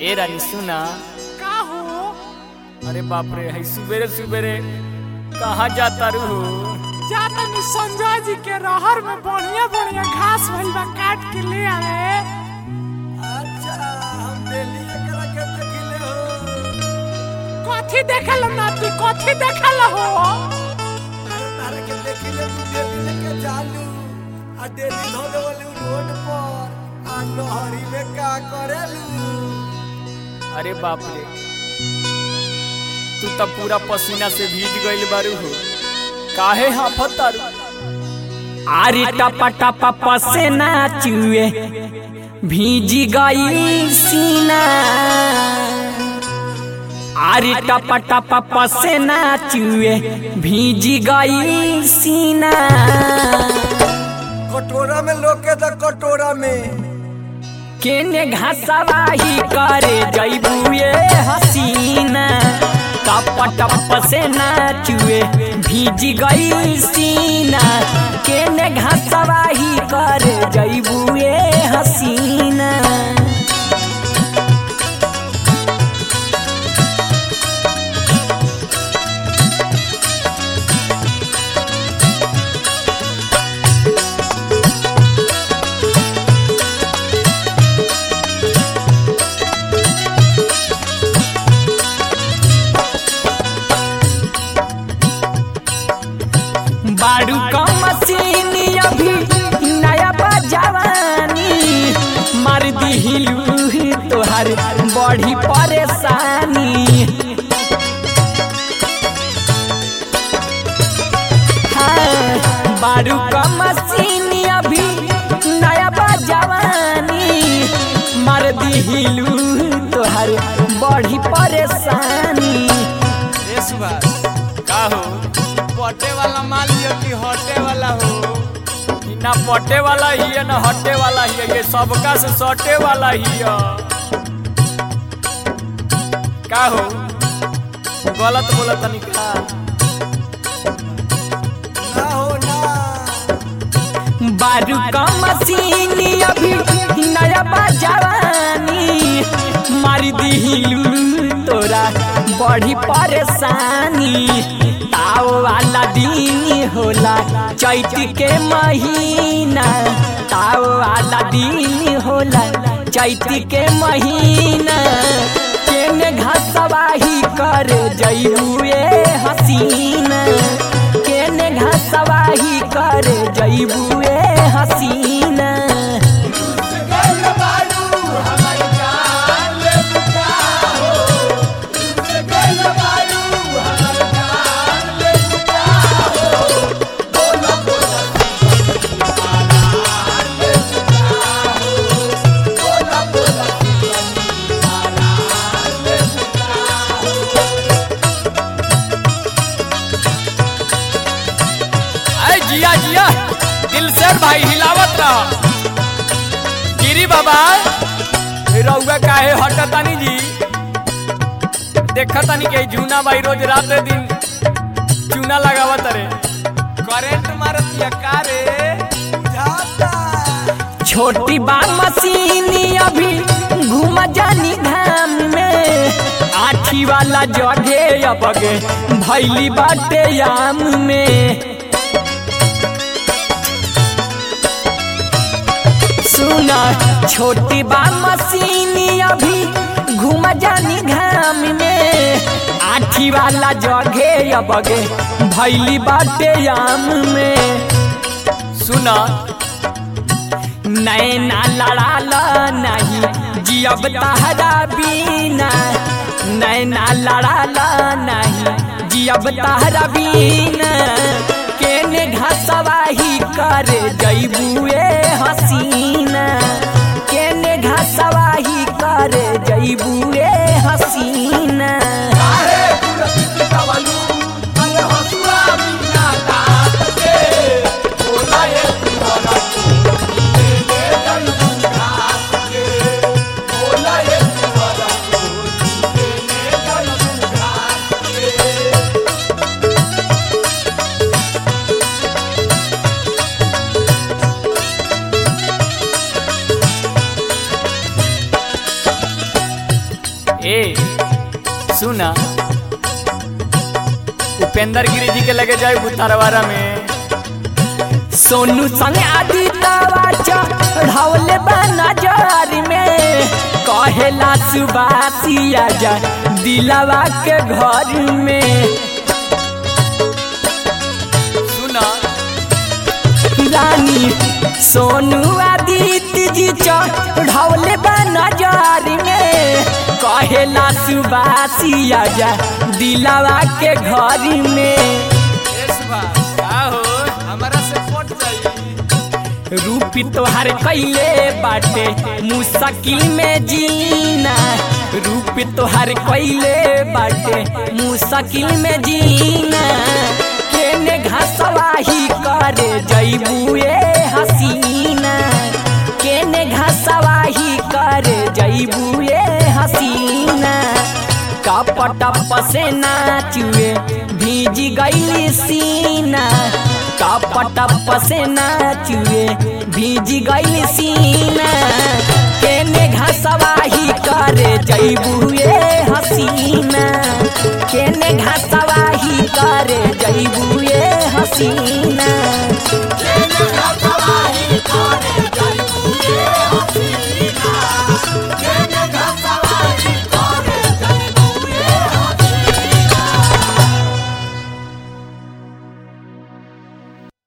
ए रानी सुना। का हो? अरे बाप रे, है सुबेरे सुबेरे कहाँ जाता रू? जाता नी संजय जी के रहर में बढ़िया बढ़िया घास भइल बा, काट के ले आवे। अच्छा, हम डेली एकरा के देखिले हो। कथी देखल नाती, कथी देखल हो? तारे के देखिले तू डेली लेके चालू आ डेली धो देवलू रोड पर आ नहरी में का करेलू। अरे बाप रे, तू तो पूरा पसीना से भीज गइल बारू हो, काहे हाफत तारू? आरी टपा टपा पसीना चुए भीज गई सीना। आरी टपा टपा पसीना चुए भीज गई सीना। कटोरा में लोके द कटोरा में केने घासवाही करे जइबुए हसीना। टप टप से नाचुए भीज गई सीना। केने घासवाही करे जइबुए हसीना। बारू का मशीनी अभी नया बजवानी। मार दिलू तोहर बड़ी परेशानी। हाँ, बारू का मशीनी अभी नया बजवानी। मार दिलू तोहर बड़ी परेशानी। ए सुभाष, का हो? पटे वाला माल लियो कि हटे वाला हो? कि ना पटे वाला ही है ना हटे वाला ही है, ये सबका से सटे वाला ही है। का हो? गलत बोला तनी का? ना हो ना। बारू का मशीनी अभी नया बजवानी। मारी दिलू तोरा बड़ी परेशानी। ताव वाला दिन होला चैत के महीना। ताव वाला दिन होला चैत के महीना। केने घासवाही करे जइबुए हसीना। केने घासवाही करे जइबुए हसीना। जिया जिया दिलसर भाई हिलावत रहा। गिरी बाबा रउआ काहे हटतानी जी? देखतानी के जूना भाई रोज रात दिन चूना लगावत रे, करेंट मारत या का रे? बुझाता छोटी बा मशीनी अभी घूम जानी धाम में। आठी वाला जगे अबगे भैली बाटे याम में। सुना छोटी बा मशीनी अभी घूम जानी घाम में। आठी वाला जगे अबगे भैली बाटे याम में। सुना नैना लड़ाला नहीं जियब तहरा बीना। नैना लड़ाला नहीं जियब तहरा बीना। केने घासवाही करे जइबुए हसीना। केने घासवाही करे जइबुए हसीना। सुना उपेंद्र गिरी जी के लगे जाए बुतारवारा में सोनू संग आदि तवा चढ़ौले बा नजर में कहेला सुबासिया जा दिलवा के घर में सुना रानी सोनू आदित्य जी चढ़ौले बा नजर में कहेला सुबासिया जा दिलवा के घर में हमारा से फोट जाई रूपी तोहार कैले बाटे मुश्किल में जीना रूपी तोहार कैले बाटे मुश्किल में जीना केने घसवाही करे जइबुए हसीना केने घसवाही करे जइबुए हसीना कपट पसेना चुए भीज गइली सीना कपट पसेना चुए भीज गइली सीना केने घसवाही करे जइबुए हसीना केने घसवाही करे जइबुए हसीना।